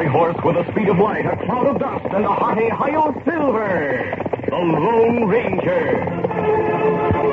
fiery horse with the speed of light, a cloud of dust, and a hearty Hi-Yo Silver, the Lone Ranger.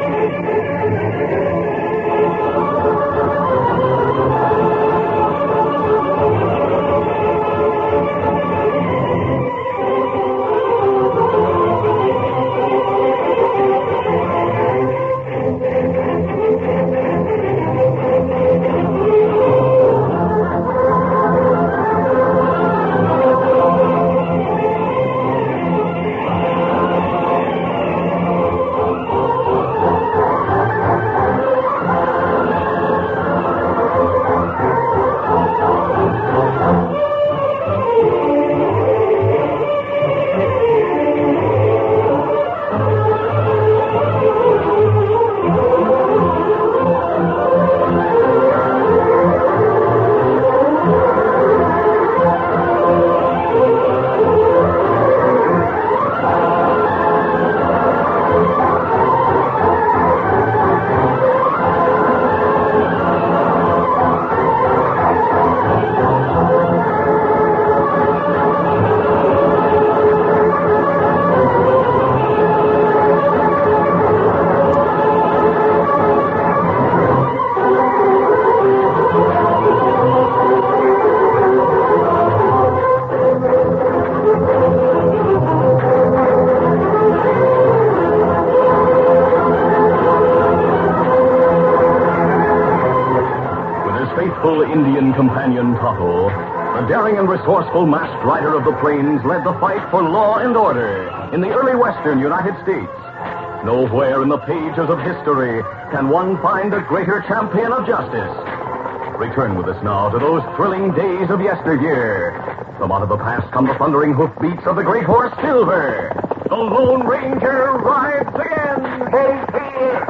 Indian companion Tonto, the daring and resourceful masked rider of the plains, led the fight for law and order in the early western United States. Nowhere in the pages of history can one find a greater champion of justice. Return with us now to those thrilling days of yesteryear. From out of the past come the thundering hoofbeats of the great horse Silver. The Lone Ranger rides again. Hey, Silver!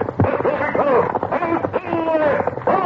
Hey, Silver!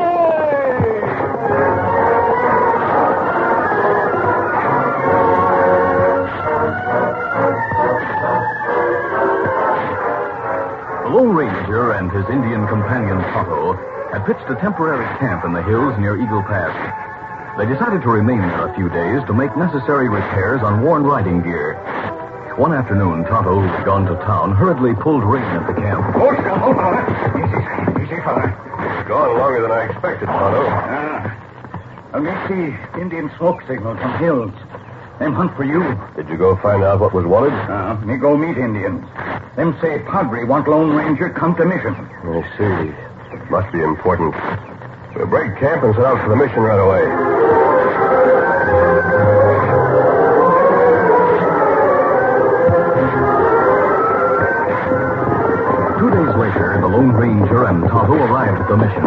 The Lone Ranger and his Indian companion Tonto had pitched a temporary camp in the hills near Eagle Pass. They decided to remain there a few days to make necessary repairs on worn riding gear. One afternoon, Tonto, who had gone to town, hurriedly pulled rein at the camp. Hold on. Easy, fella. It's gone longer than I expected, Tonto. I may see Indian smoke signals from hills. Them hunt for you. Did you go find out what was wanted? Me go meet Indians. Them say Padre want Lone Ranger come to mission. I see. It must be important. We'll break camp and set out for the mission right away. 2 days later, the Lone Ranger and Tonto arrived at the mission.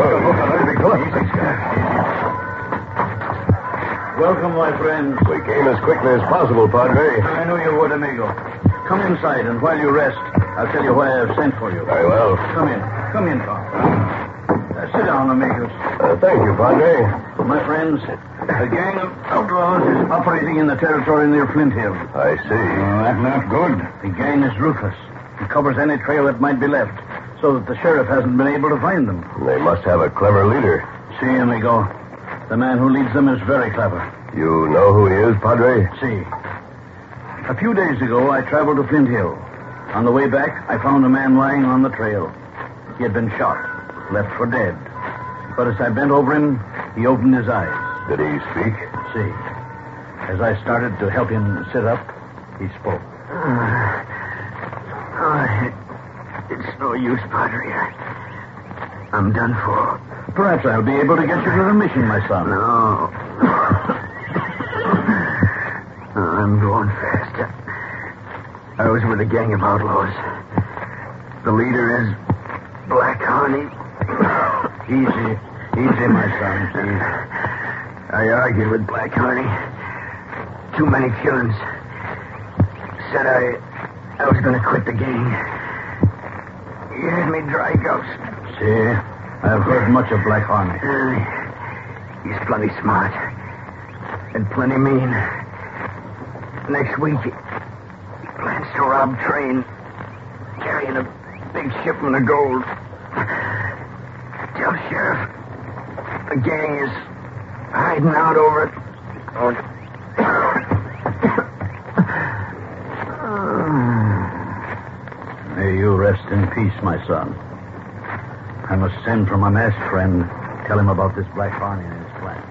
Welcome, my friends. We came as quickly as possible, Padre. I knew you would, amigo. Come inside, and while you rest, I'll tell you why I've sent for you. Very well. Come in, Tom. Sit down, amigos. Thank you, Padre. My friends, a gang of outlaws is operating in the territory near Flint Hill. I see. That's not good. The gang is ruthless. It covers any trail that might be left, so that the sheriff hasn't been able to find them. They must have a clever leader. See, amigo. The man who leads them is very clever. You know who he is, Padre? See. A few days ago, I traveled to Flint Hill. On the way back, I found a man lying on the trail. He had been shot, left for dead. But as I bent over him, he opened his eyes. Did he speak? See. As I started to help him sit up, he spoke. It's no use, Padre. I'm done for. Perhaps I'll be able to get you to the mission, my son. No. I'm going fast. I was with a gang of outlaws. The leader is Black Honey. Easy, my son. Easy. I argued with Black Honey. Too many killings. Said I was going to quit the gang. He had me dry gulched. See, I've heard much of Black Harney. He's plenty smart. And plenty mean. Next week, he plans to rob train, carrying a big shipment of gold. Tell Sheriff the gang is hiding out over May you rest in peace, my son. I must send for my masked friend. Tell him about this Black Harney and his plan.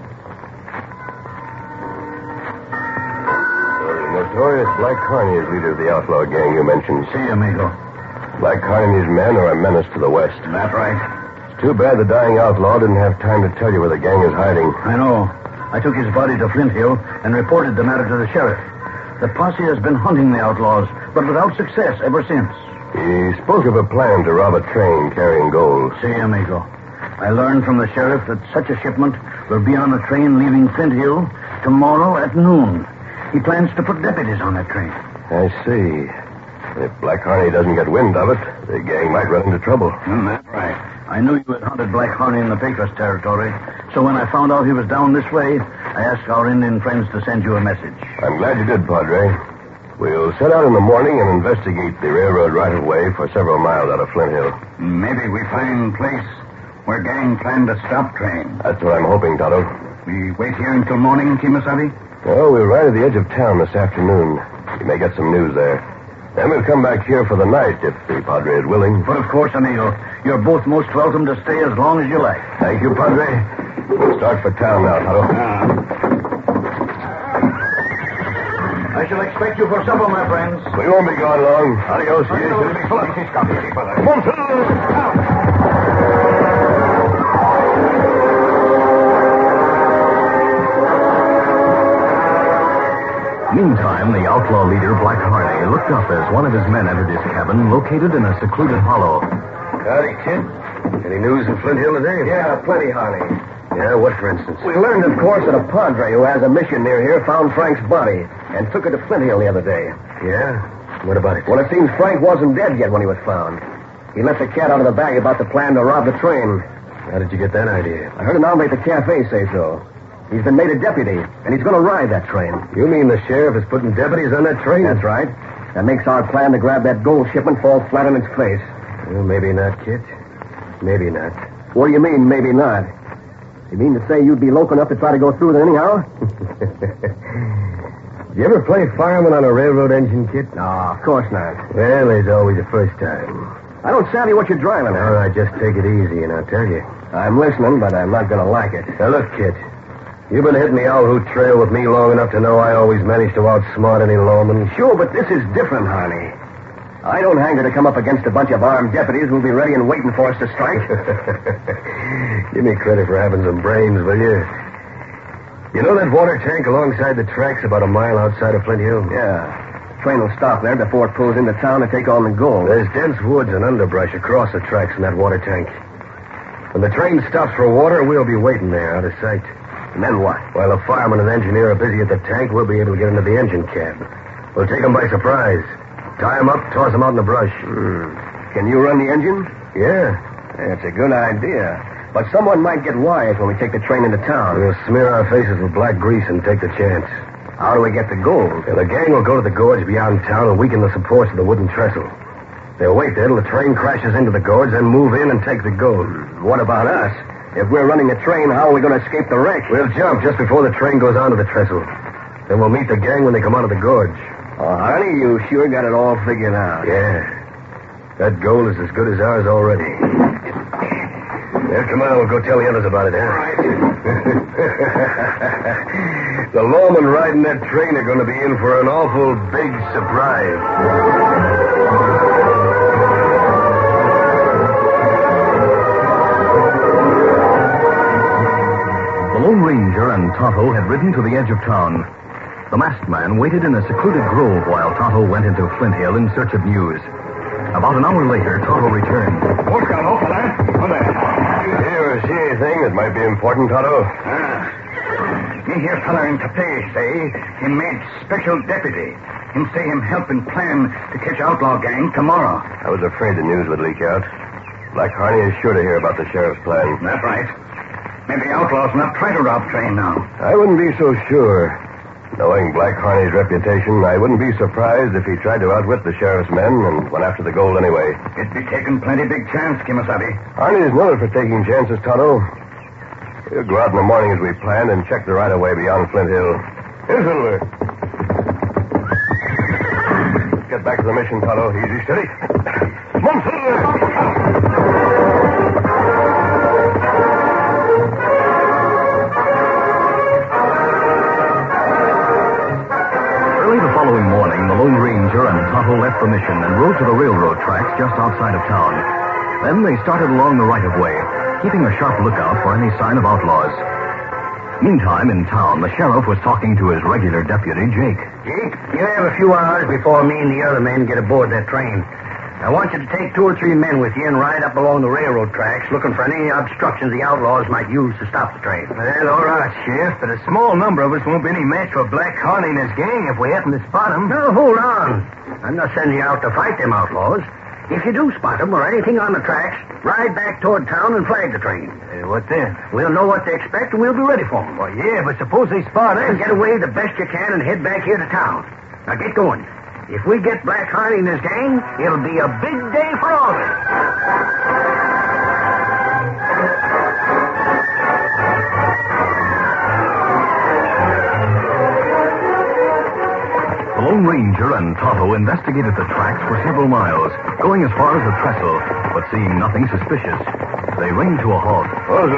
The notorious Black Harney is leader of the outlaw gang you mentioned. See, amigo. Black Harney and his men are a menace to the west. That right? It's too bad the dying outlaw didn't have time to tell you where the gang is hiding. I know. I took his body to Flint Hill and reported the matter to the sheriff. The posse has been hunting the outlaws, but without success ever since. He spoke of a plan to rob a train carrying gold. See, amigo. I learned from the sheriff that such a shipment will be on a train leaving Flint Hill tomorrow at noon. He plans to put deputies on that train. I see. If Black Harney doesn't get wind of it, the gang might run into trouble. That's right. I knew you had hunted Black Harney in the Pecos territory, so when I found out he was down this way, I asked our Indian friends to send you a message. I'm glad you did, Padre. We'll set out in the morning and investigate the railroad right-of-way for several miles out of Flint Hill. Maybe we find place where gang plan to stop train. That's what I'm hoping, Tonto. We wait here until morning, Kimasabi? Well, we'll ride to the edge of town this afternoon. You may get some news there. Then we'll come back here for the night if the Padre is willing. But of course, amigo, you're both most welcome to stay as long as you like. Thank you, Padre. We'll start for town now, Tonto. I shall expect you for supper, my friends. We won't be gone long. Adios. Come on, Meantime, the outlaw leader, Black Harney, looked up as one of his men entered his cabin, located in a secluded hollow. Howdy, kid. Any news in Flint Hill today? Yeah, plenty, Harney. Yeah, what, for instance? We learned, of course, that a padre who has a mission near here found Frank's body and took it to Flint Hill the other day. Yeah? What about it? Well, it seems Frank wasn't dead yet when he was found. He left the cat out of the bag about the plan to rob the train. How did you get that idea? I heard an hombre at the cafe say so. He's been made a deputy, and he's going to ride that train. You mean the sheriff is putting deputies on that train? That's right. That makes our plan to grab that gold shipment fall flat on its face. Well, maybe not, kid. Maybe not. What do you mean, maybe not? You mean to say you'd be loco enough to try to go through with it anyhow? Did you ever play fireman on a railroad engine, kid? No, of course not. Well, there's always a first time. I don't savvy what you're driving at. All right, just take it easy, and I'll tell you. I'm listening, but I'm not going to like it. Now, look, kid. You've been hitting the Owl Hoot Trail with me long enough to know I always manage to outsmart any lawman. Sure, but this is different, Harney. I don't hanker to come up against a bunch of armed deputies who'll be ready and waiting for us to strike. Give me credit for having some brains, will you? You know that water tank alongside the tracks about a mile outside of Flint Hill? Yeah. Train will stop there before it pulls into town to take on the gold. There's dense woods and underbrush across the tracks in that water tank. When the train stops for water, we'll be waiting there out of sight. And then what? While the fireman and engineer are busy at the tank, we'll be able to get into the engine cab. We'll take them by surprise. Tie them up, toss them out in the brush. Can you run the engine? Yeah. That's a good idea. But someone might get wise when we take the train into town. We'll smear our faces with black grease and take the chance. How do we get the gold? The gang will go to the gorge beyond town and weaken the supports of the wooden trestle. They'll wait there till the train crashes into the gorge, then move in and take the gold. What about us? If we're running the train, how are we going to escape the wreck? We'll jump just before the train goes onto the trestle. Then we'll meet the gang when they come out of the gorge. Oh, honey, you sure got it all figured out. Yeah. That gold is as good as ours already. Well, come on, we'll go tell the others about it, huh? All right. The lawmen riding that train are going to be in for an awful big surprise. The Lone Ranger and Tonto had ridden to the edge of town. The masked man waited in a secluded grove while Tonto went into Flint Hill in search of news. About an hour later, Tonto returned. What's going on, fella? What there? You see anything that might be important, Tonto? Me hear fella in Capay say he made special deputy. Him say him help and plan to catch outlaw gang tomorrow. I was afraid the news would leak out. Black Harney is sure to hear about the sheriff's plan. That's right. Maybe outlaws not try to rob train now. I wouldn't be so sure. Knowing Black Harney's reputation, I wouldn't be surprised if he tried to outwit the sheriff's men and went after the gold anyway. It'd be taking plenty big chance, Kimasabi. Harney is noted for taking chances, Tonto. We'll go out in the morning as we planned and check the right-of-way beyond Flint Hill. Here's Silver. Get back to the mission, Tonto. Easy, steady. Come on, Silver. Early the following morning, the Lone Ranger and Tonto left the mission and rode to the railroad tracks just outside of town. Then they started along the right-of-way, keeping a sharp lookout for any sign of outlaws. Meantime, in town, the sheriff was talking to his regular deputy, Jake. Jake, you have a few hours before me and the other men get aboard that train. I want you to take 2 or 3 men with you and ride up along the railroad tracks looking for any obstructions the outlaws might use to stop the train. Well, all right, Sheriff, but a small number of us won't be any match for Black Harney and his gang if we happen to spot them. Now, hold on. I'm not sending you out to fight them outlaws. If you do spot them or anything on the tracks, ride back toward town and flag the train. What then? We'll know what they expect and we'll be ready for them. Well, yeah, but suppose they spot us. Then get away the best you can and head back here to town. Now, get going. If we get Black Harney and his gang, it'll be a big day for all of us. The Lone Ranger and Tonto investigated the tracks for several miles, going as far as the trestle, but seeing nothing suspicious. They reined to a halt.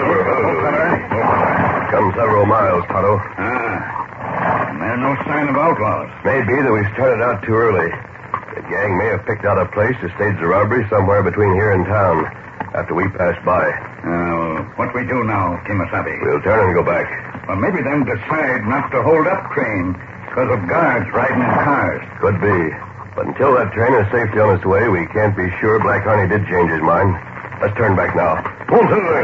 Come several miles, Tonto. There's no sign of outlaws. Maybe that we started out too early. The gang may have picked out a place to stage the robbery somewhere between here and town after we passed by. What we do now, Kimasabi? We'll turn and go back. Well, maybe them decide not to hold up train because of guards riding in cars. Could be. But until that train is safely on its way, we can't be sure Black Harney did change his mind. Let's turn back now. Come on, Silver.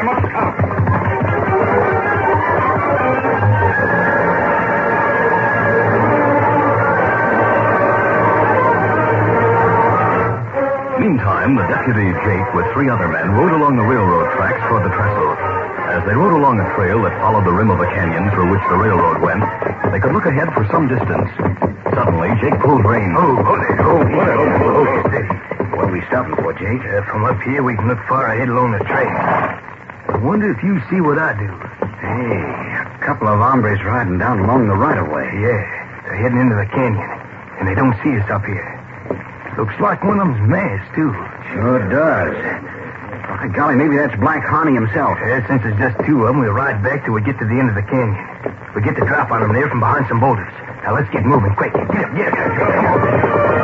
Meantime, the deputy, Jake, with 3 other men, rode along the railroad tracks toward the trestle. As they rode along a trail that followed the rim of a canyon through which the railroad went, they could look ahead for some distance. Suddenly, Jake pulled rein. Steady. What are we stopping for, Jake? From up here, we can look far ahead along the trail. I wonder if you see what I do. Hey, a couple of hombres riding down along the right-of-way. Yeah, they're heading into the canyon, and they don't see us up here. Looks like one of them's masked, too. Sure does. By golly, maybe that's Black Harney himself. Yeah, since it's just 2 of them, we'll ride back till we get to the end of the canyon. We get the drop on them there from behind some boulders. Now, let's get moving quick. Get up.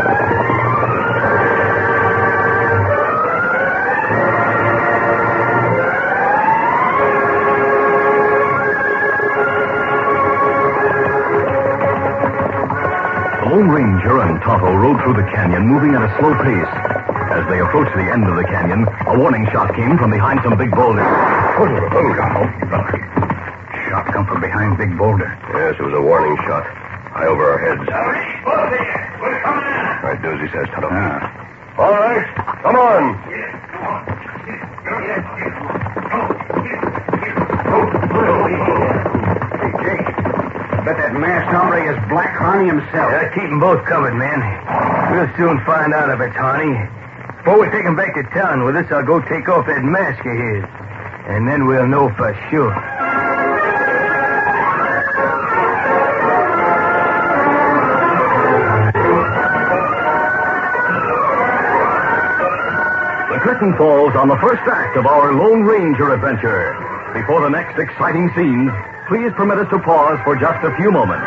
The Lone Ranger and Tonto rode through the canyon, moving at a slow pace. As they approached the end of the canyon, a warning shot came from behind some big boulders. Shot come from behind big boulder. Yes, it was a warning shot. High over our heads. We're coming in. All right, do as he says, Tonto. All right, come on. Hey, Jake, I bet that masked hombre is Black Harney himself. Yeah, keep them both covered, man. We'll soon find out if it's Harney. Before we take him back to town with us, I'll go take off that mask of his. And then we'll know for sure. The curtain falls on the first act of our Lone Ranger adventure. Before the next exciting scenes, please permit us to pause for just a few moments.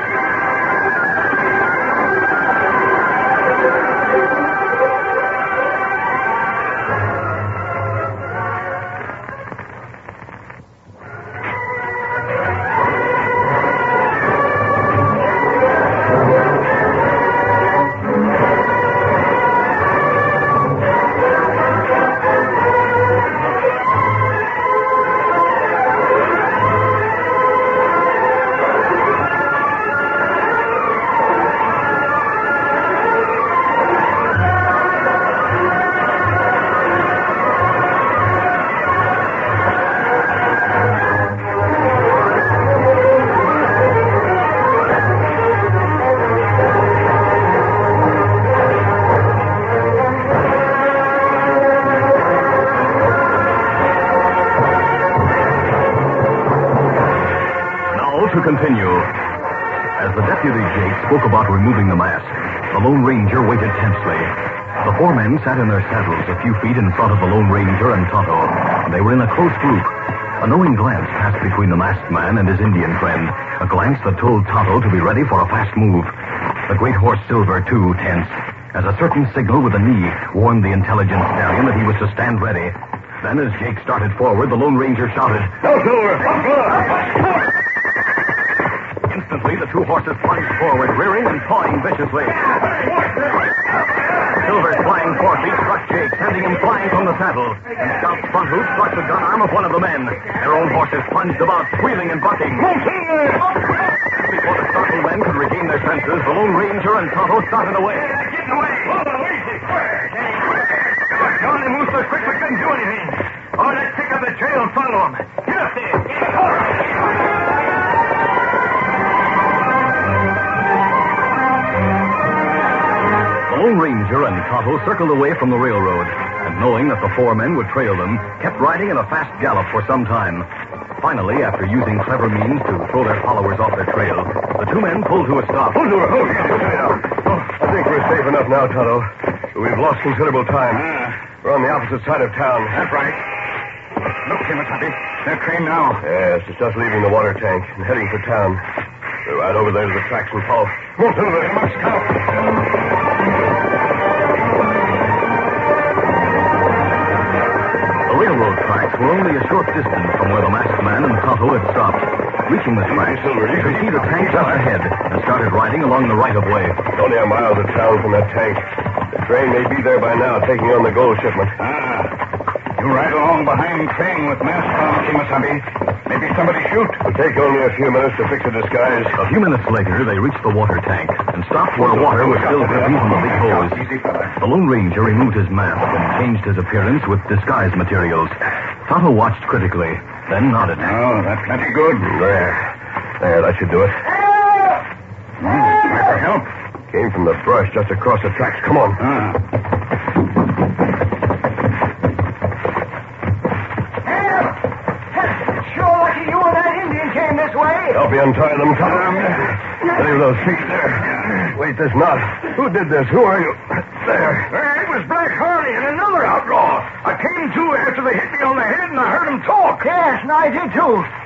To continue. As the deputy Jake spoke about removing the mask, the Lone Ranger waited tensely. The four men sat in their saddles a few feet in front of the Lone Ranger and Tonto. They were in a close group. A knowing glance passed between the masked man and his Indian friend, a glance that told Tonto to be ready for a fast move. The great horse Silver, too, tensed, as a certain signal with a knee warned the intelligent stallion that he was to stand ready. Then, as Jake started forward, the Lone Ranger shouted, "No, Silver! Instantly, the two horses plunged forward, rearing and pawing viciously. Silver's flying forefeet struck Jake, sending him flying from the saddle. And Scout's front hoof struck the gun arm of one of the men. Their own horses plunged about, squealing and bucking. Before the startled men could regain their senses, the Lone Ranger and Tonto started away. Get away! Johnny moves so quick we couldn't do anything. Oh, let's pick up the trail and follow him. Get up there! The Lone Ranger and Tonto circled away from the railroad, and knowing that the four men would trail them, kept riding at a fast gallop for some time. Finally, after using clever means to throw their followers off their trail, the two men pulled to a stop. I think we're safe enough now, Tonto. We've lost considerable time. We're on the opposite side of town. That's right. Look, Kimasabi. They're trained now. Yes, it's just leaving the water tank and heading for town. We're right over there to the tracks and follow. Come on, Silver. Come on, Scout. The railroad tracks were only a short distance from where the masked man and Tonto had stopped. Reaching the tracks, they could see the tank just ahead and started riding along the right-of-way. It's only a mile to town from that tank. The train may be there by now, taking on the gold shipment. You ride along behind Crane with mask on, Kimasabi. Maybe somebody shoot. It'll take only a few minutes to fix a disguise. A few minutes later, they reached the water tank and stopped where water was still dripping from the big hose. Easy, fella. The Lone Ranger removed his mask and changed his appearance with disguise materials. Tonto watched critically, then nodded. Oh, that's plenty good. There, that should do it. Try for help. Came from the brush just across the tracks. Come on. Sure lucky you and that Indian came this way. Help me untie them, Tom. Leave those feet there. Wait, this knot. Who did this? Who are you? There. It was Black Harley and another outlaw. I came to after they hit me on the head and I heard them talk. Yes, and I did too.